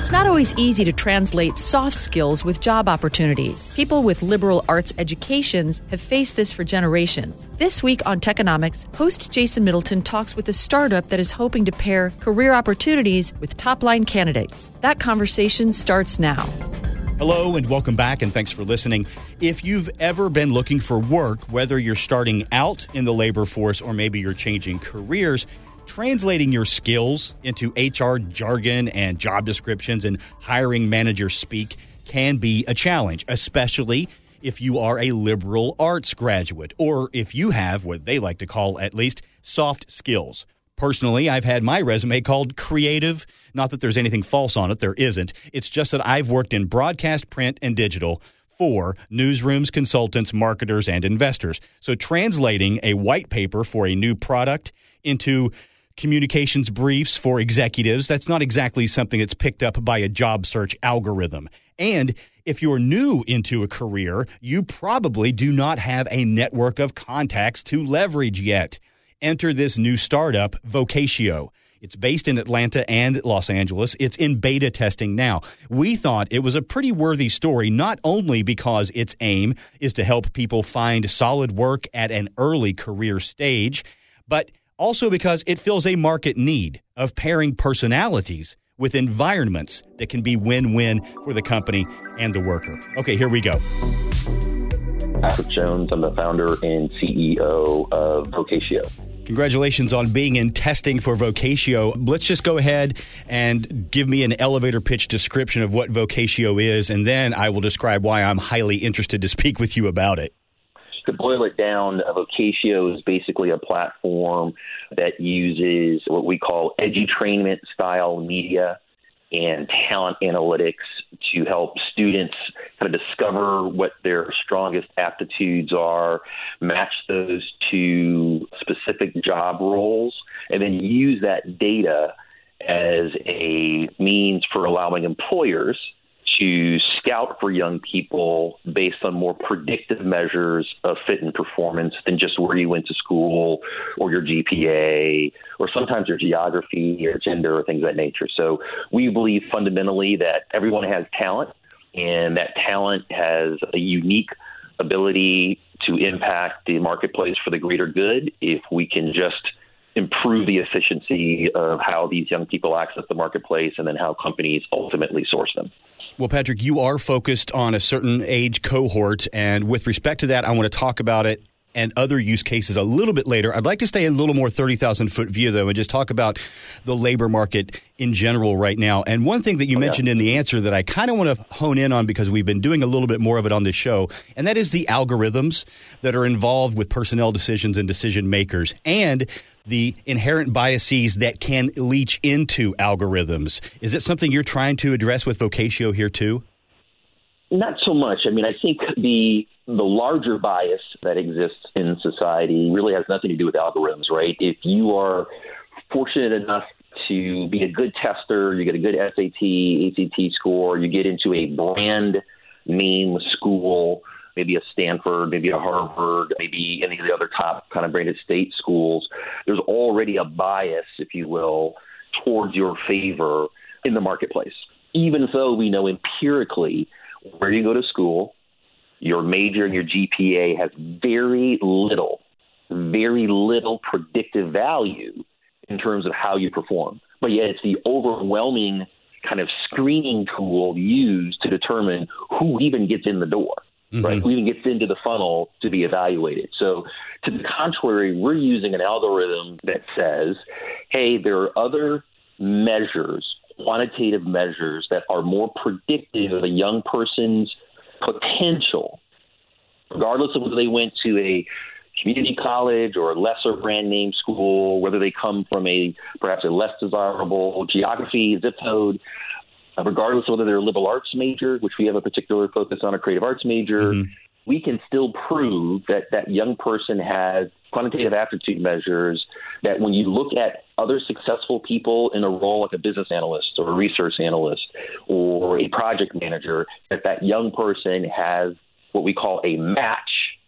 It's not always easy to translate soft skills with job opportunities. People with liberal arts educations have faced this for generations. This week on Techonomics, host Jason Middleton talks with a startup that is hoping to pair career opportunities with top-line candidates. That conversation starts now. Hello and welcome back, and thanks for listening. If you've ever been looking for work, whether you're starting out in the labor force or maybe you're changing careers, translating your skills into HR jargon and job descriptions and hiring manager speak can be a challenge, especially if you are a liberal arts graduate or if you have what they like to call, at least, soft skills. Personally, I've had my resume called creative. Not that there's anything false on it. There isn't. It's just that I've worked in broadcast, print, and digital for newsrooms, consultants, marketers, and investors. So translating a white paper for a new product into communications briefs for executives, that's not exactly something that's picked up by a job search algorithm. And if you're new into a career, you probably do not have a network of contacts to leverage yet. Enter this new startup, Vocatio. It's based in Atlanta and Los Angeles. It's in beta testing now. We thought it was a pretty worthy story, not only because its aim is to help people find solid work at an early career stage, but also because it fills a market need of pairing personalities with environments that can be win-win for the company and the worker. Okay, here we go. Patrick Jones. I'm the founder and CEO of Vocatio. Congratulations on being in testing for Vocatio. Let's just go ahead and give me an elevator pitch description of what Vocatio is, and then I will describe why I'm highly interested to speak with you about it. To boil it down, Vocatio is basically a platform that uses what we call edutainment style media and talent analytics to help students kind of discover what their strongest aptitudes are, match those to specific job roles, and then use that data as a means for allowing employers to scout for young people based on more predictive measures of fit and performance than just where you went to school or your GPA or sometimes your geography or gender or things of that nature. So we believe fundamentally that everyone has talent, and that talent has a unique ability to impact the marketplace for the greater good if we can just improve the efficiency of how these young people access the marketplace and then how companies ultimately source them. Well, Patrick, you are focused on a certain age cohort, and with respect to that, I want to talk about it and other use cases a little bit later. I'd like to stay a little more 30,000-foot view, though, and just talk about the labor market in general right now. And one thing that you mentioned in the answer that I kind of want to hone in on, because we've been doing a little bit more of it on this show, and that is the algorithms that are involved with personnel decisions and decision makers, and the inherent biases that can leach into algorithms. Is it something you're trying to address with Vocatio here, too? Not so much. I mean, I think the larger bias that exists in society really has nothing to do with algorithms, right? If you are fortunate enough to be a good tester, you get a good SAT, ACT score, you get into a brand name school, maybe a Stanford, maybe a Harvard, maybe any of the other top kind of branded state schools, there's already a bias, if you will, towards your favor in the marketplace. Even though we know empirically where you go to school, your major and your GPA has very little predictive value in terms of how you perform. But yet it's the overwhelming kind of screening tool used to determine who even gets in the door, right? Who even gets into the funnel to be evaluated. So to the contrary, we're using an algorithm that says, hey, there are other measures, quantitative measures that are more predictive of a young person's potential, regardless of whether they went to a community college or a lesser brand name school, whether they come from perhaps a less desirable geography, zip code, regardless of whether they're a liberal arts major, which we have a particular focus on, a creative arts major, we can still prove that that young person has quantitative aptitude measures that when you look at other successful people in a role like a business analyst or a research analyst or a project manager, that young person has what we call a match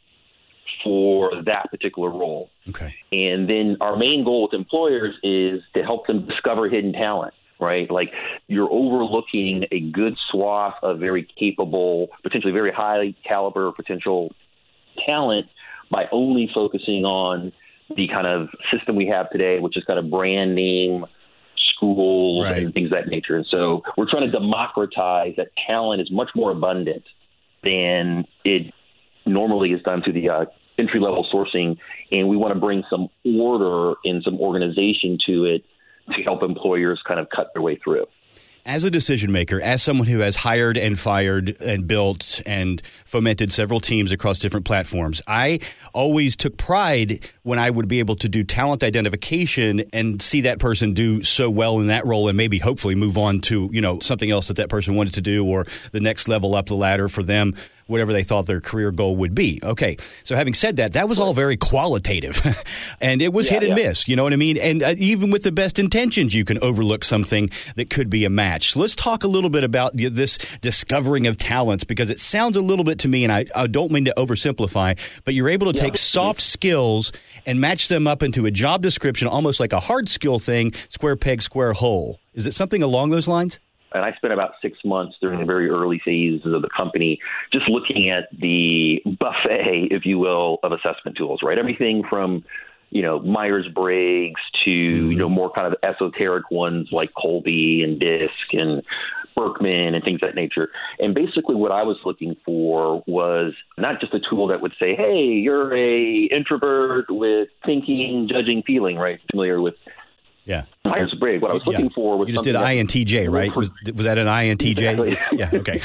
for that particular role. Okay. And then our main goal with employers is to help them discover hidden talent, right? Like you're overlooking a good swath of very capable, potentially very high caliber potential talent by only focusing on the kind of system we have today, which is kind of brand name schools and things of that nature. And so we're trying to democratize that talent is much more abundant than it normally is done through the entry-level sourcing, and we want to bring some order and some organization to it to help employers kind of cut their way through. As a decision maker, as someone who has hired and fired and built and fomented several teams across different platforms, I always took pride when I would be able to do talent identification and see that person do so well in that role and maybe hopefully move on to, something else that person wanted to do or the next level up the ladder for them, whatever they thought their career goal would be. Okay, so having said that, that was all very qualitative, and it was hit and miss, you know what I mean? And even with the best intentions, you can overlook something that could be a match. So let's talk a little bit about this discovering of talents, because it sounds a little bit to me, and I don't mean to oversimplify, but you're able to take soft skills and match them up into a job description, almost like a hard skill thing, square peg, square hole. Is it something along those lines? And I spent about 6 months during the very early phases of the company just looking at the buffet, if you will, of assessment tools, right? Everything from, Myers-Briggs to, more kind of esoteric ones like Colby and DISC and Berkman and things of that nature. And basically what I was looking for was not just a tool that would say, hey, you're a introvert with thinking, judging, feeling, right? Familiar with Myers-Briggs. What I was looking for was you just did INTJ, right? Was that an INTJ? Exactly. Yeah. Okay.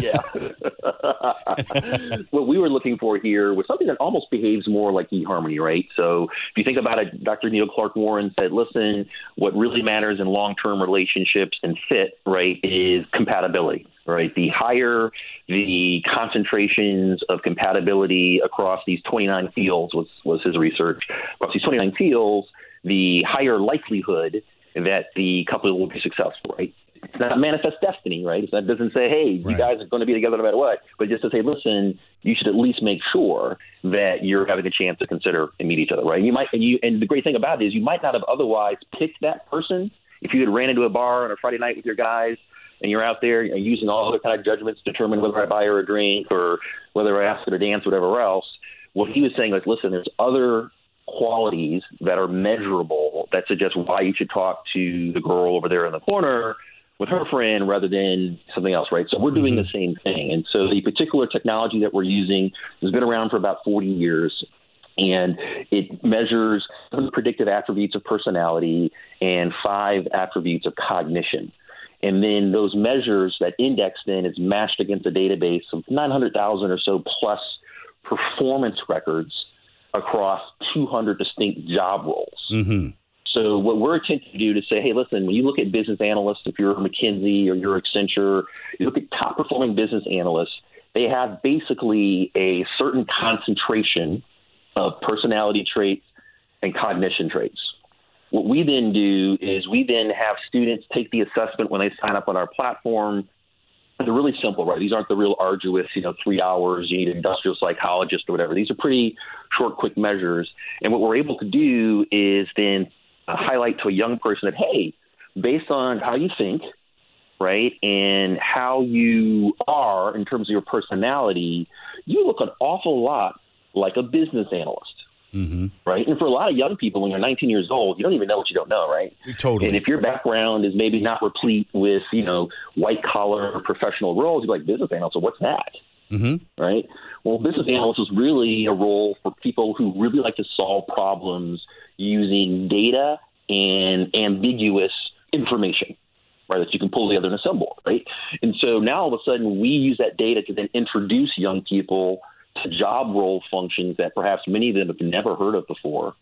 What we were looking for here was something that almost behaves more like eHarmony, right? So if you think about it, Dr. Neil Clark Warren said, listen, what really matters in long-term relationships and fit, right, is compatibility. Right. The higher the concentrations of compatibility across these 29 fields was his research. Across these 29 fields, the higher likelihood that the couple will be successful, right? It's not manifest destiny, right? It doesn't say, hey, you guys are going to be together no matter what, but just to say, listen, you should at least make sure that you're having a chance to consider and meet each other, right? And the great thing about it is you might not have otherwise picked that person if you had ran into a bar on a Friday night with your guys and you're out there using all other kind of judgments to determine whether I buy her a drink or whether I ask her to dance, whatever else. What he was saying was, listen, there's other qualities that are measurable that suggest why you should talk to the girl over there in the corner with her friend rather than something else, right? So we're doing the same thing. And so the particular technology that we're using has been around for about 40 years, and it measures some predictive attributes of personality and 5 attributes of cognition. And then those measures, that index then is matched against a database of 900,000 or so plus performance records across 200 distinct job roles. Mm-hmm. So what we're attempting to do to say, hey, listen, when you look at business analysts, if you're McKinsey or you're Accenture, you look at top performing business analysts, they have basically a certain concentration of personality traits and cognition traits. What we then do is we then have students take the assessment when they sign up on our platform. They're really simple, right? These aren't the real arduous, 3 hours, you need an industrial psychologist or whatever. These are pretty short, quick measures. And what we're able to do is then highlight to a young person that, hey, based on how you think, right, and how you are in terms of your personality, you look an awful lot like a business analyst. Mm-hmm. Right. And for a lot of young people, when you're 19 years old, you don't even know what you don't know. Right. Totally. And if your background is maybe not replete with, white collar or professional roles, you're like, business analyst. So what's that? Mm-hmm. Right. Well, business analyst is really a role for people who really like to solve problems using data and ambiguous information, right, that you can pull together and assemble. Right. And so now all of a sudden we use that data to then introduce young people to job role functions that perhaps many of them have never heard of before,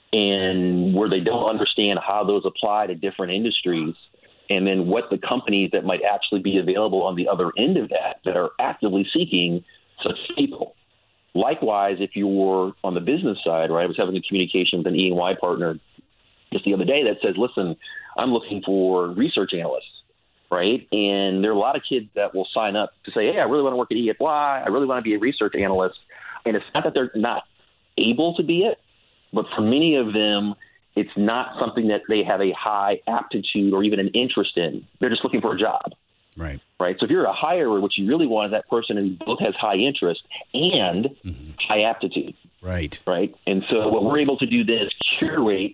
and where they don't understand how those apply to different industries, and then what the companies that might actually be available on the other end of that are actively seeking such people. Likewise, if you were on the business side, right, I was having a communication with an E&Y partner just the other day that says, listen, I'm looking for research analysts. Right. And there are a lot of kids that will sign up to say, hey, I really want to work at EY. I really want to be a research analyst. And it's not that they're not able to be it, but for many of them, it's not something that they have a high aptitude or even an interest in. They're just looking for a job. Right. Right. So if you're a hirer, what you really want is that person who both has high interest and high aptitude. Right. Right. And so what we're able to do then is curate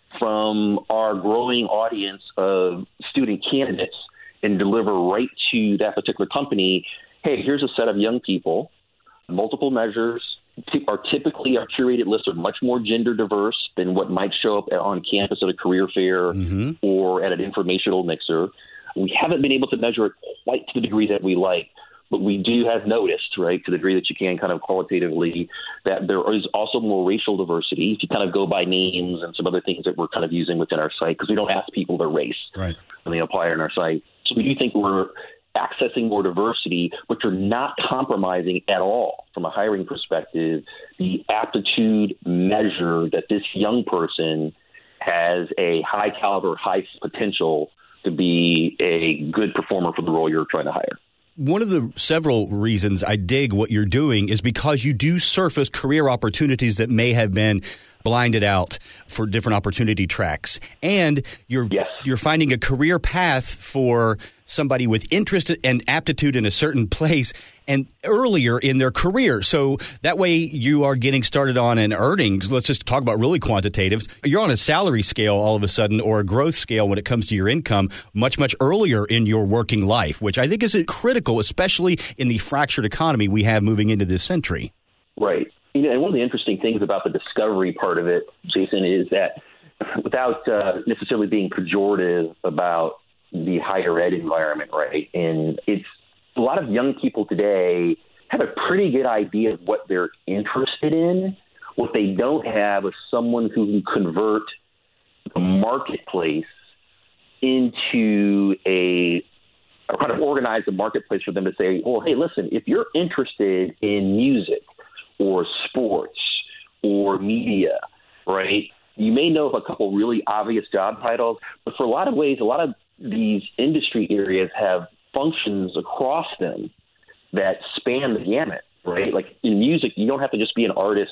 from our growing audience of student candidates and deliver right to that particular company. Hey, here's a set of young people, multiple measures. Our curated lists are much more gender diverse than what might show up on campus at a career fair or at an informational mixer. We haven't been able to measure it quite to the degree that we like, but we do have noticed, right, to the degree that you can kind of qualitatively, that there is also more racial diversity. If you kind of go by names and some other things that we're kind of using within our site, because we don't ask people their race when they apply on our site. So we do think we're accessing more diversity, but you're not compromising at all from a hiring perspective the aptitude measure that this young person has a high caliber, high potential to be a good performer for the role you're trying to hire. One of the several reasons I dig what you're doing is because you do surface career opportunities that may have been blinded out for different opportunity tracks. And you're finding a career path for somebody with interest and aptitude in a certain place and earlier in their career. So that way you are getting started on an earnings. Let's just talk about really quantitative. You're on a salary scale all of a sudden, or a growth scale when it comes to your income much, much earlier in your working life, which I think is critical, especially in the fractured economy we have moving into this century. Right. And one of the interesting things about the discovery part of it, Jason, is that without necessarily being pejorative about the higher ed environment, right? And it's a lot of young people today have a pretty good idea of what they're interested in. What they don't have is someone who can convert the marketplace into or kind of organize the marketplace for them to say, well, hey, listen, if you're interested in music or sports or media, right, you may know of a couple really obvious job titles, but for a lot of ways, a lot of these industry areas have functions across them that span the gamut, right? Like in music, you don't have to just be an artist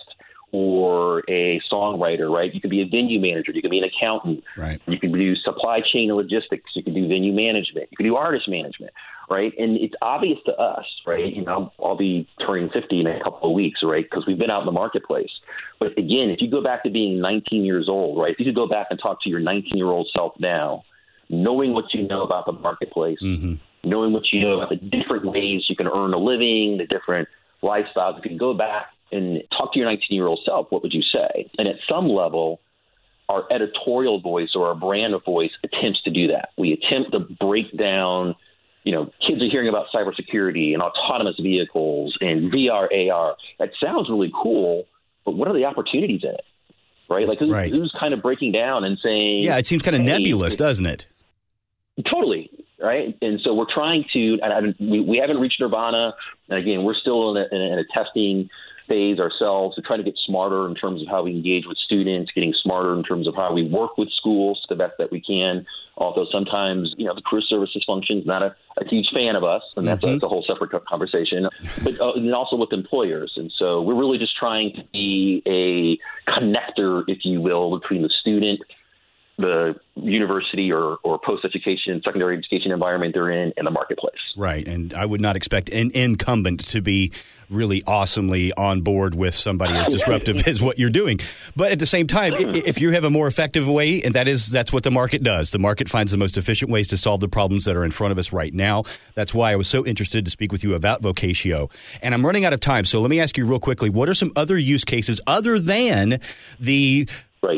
or a songwriter, right? You could be a venue manager. You could be an accountant. Right. You could do supply chain and logistics. You could do venue management. You could do artist management, right? And it's obvious to us, right? You know, I'll be turning 50 in a couple of weeks, right? Because we've been out in the marketplace. But again, if you go back to being 19 years old, right? If you could go back and talk to your 19-year-old self now, knowing what you know about the marketplace, knowing what you know about the different ways you can earn a living, the different lifestyles, if you can go back and talk to your 19-year-old self, what would you say? And at some level, our editorial voice or our brand of voice attempts to do that. We attempt to break down, you know, kids are hearing about cybersecurity and autonomous vehicles and VR, AR. That sounds really cool, but what are the opportunities in it? Right? Like who's kind of breaking down and saying... Yeah, it seems kind of nebulous, doesn't it? Totally. Right. And so we're trying to, and we haven't reached nirvana. And again, we're still in a testing phase ourselves. We're trying to get smarter in terms of how we engage with students, getting smarter in terms of how we work with schools to the best that we can. Although sometimes, you know, the career services function is not a huge fan of us, and that's a whole separate conversation. But and also with employers. And so we're really just trying to be a connector, if you will, between the student, the university or post-education, secondary education environment they're in, and the marketplace. Right. And I would not expect an incumbent to be really awesomely on board with somebody as disruptive as what you're doing. But at the same time, if you have a more effective way, and that's what the market does. The market finds the most efficient ways to solve the problems that are in front of us right now. That's why I was so interested to speak with you about Vocatio. And I'm running out of time, so let me ask you real quickly, what are some other use cases other than the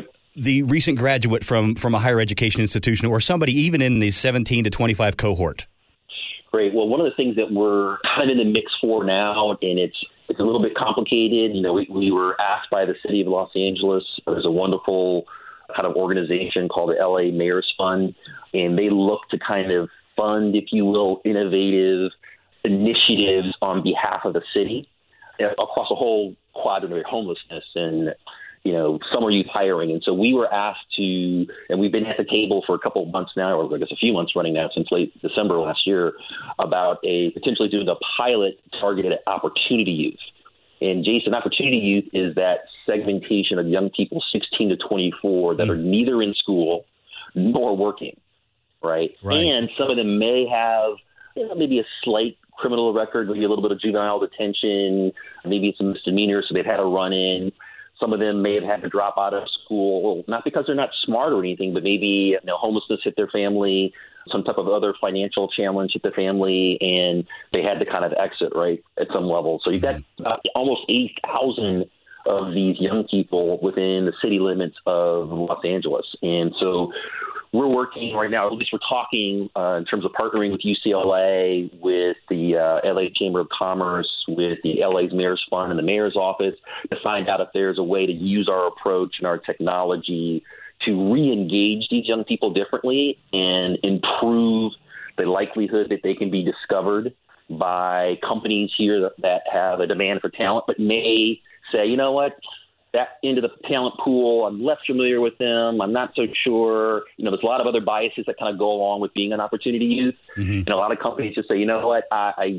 recent graduate from a higher education institution or somebody even in the 17 to 25 cohort? Great. Well, one of the things that we're kind of in the mix for now, and it's a little bit complicated. You know, we were asked by the city of Los Angeles. There's a wonderful kind of organization called the LA Mayor's Fund, and they look to kind of fund, if you will, innovative initiatives on behalf of the city across a whole quadrant of homelessness and, you know, summer youth hiring. And so we were asked to, and we've been at the table for a couple of months now, or I guess a few months running now since late December last year, about potentially doing a pilot targeted at opportunity youth. And Jason, opportunity youth is that segmentation of young people 16 to 24 that are neither in school nor working, right? And some of them may have maybe a slight criminal record, maybe a little bit of juvenile detention, maybe it's a misdemeanor, so they've had a run-in. Some of them may have had to drop out of school, not because they're not smart or anything, but maybe homelessness hit their family, some type of other financial challenge hit the family, and they had to kind of exit, right, at some level. So you've got almost 8,000 of these young people within the city limits of Los Angeles. And so we're working right now, at least we're talking in terms of partnering with UCLA, with the LA Chamber of Commerce, with the LA's Mayor's Fund and the Mayor's Office to find out if there's a way to use our approach and our technology to re-engage these young people differently and improve the likelihood that they can be discovered by companies here that have a demand for talent, but may say, you know what, that into the talent pool, I'm less familiar with them, I'm not so sure. There's a lot of other biases that kind of go along with being an opportunity youth. And a lot of companies just say, you know what,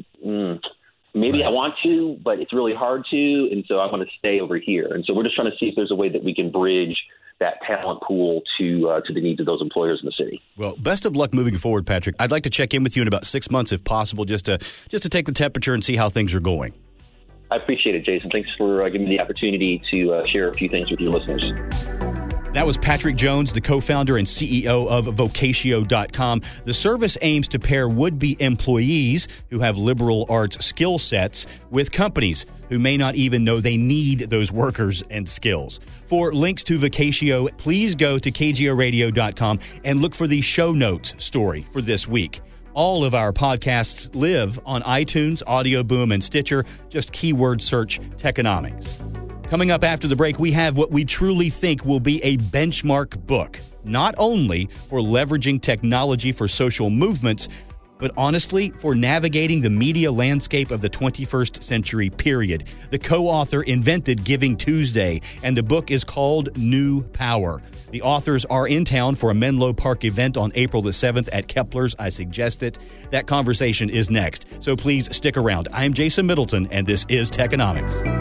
maybe I want to, but it's really hard to, and so I'm going to stay over here. And so we're just trying to see if there's a way that we can bridge that talent pool to the needs of those employers in the city. Well, best of luck moving forward, Patrick. I'd like to check in with you in about 6 months if possible, just to take the temperature and see how things are going. I appreciate it, Jason. Thanks for giving me the opportunity to share a few things with your listeners. That was Patrick Jones, the co-founder and CEO of Vocatio.com. The service aims to pair would-be employees who have liberal arts skill sets with companies who may not even know they need those workers and skills. For links to Vocatio, please go to KGORadio.com and look for the show notes story for this week. All of our podcasts live on iTunes, Audio Boom, and Stitcher. Just keyword search Techonomics. Coming up after the break, we have what we truly think will be a benchmark book, not only for leveraging technology for social movements, but honestly, for navigating the media landscape of the 21st century period. The co-author invented Giving Tuesday, and the book is called New Power. The authors are in town for a Menlo Park event on April the 7th at Kepler's. I suggest it. That conversation is next, so please stick around. I'm Jason Middleton, and this is Techonomics.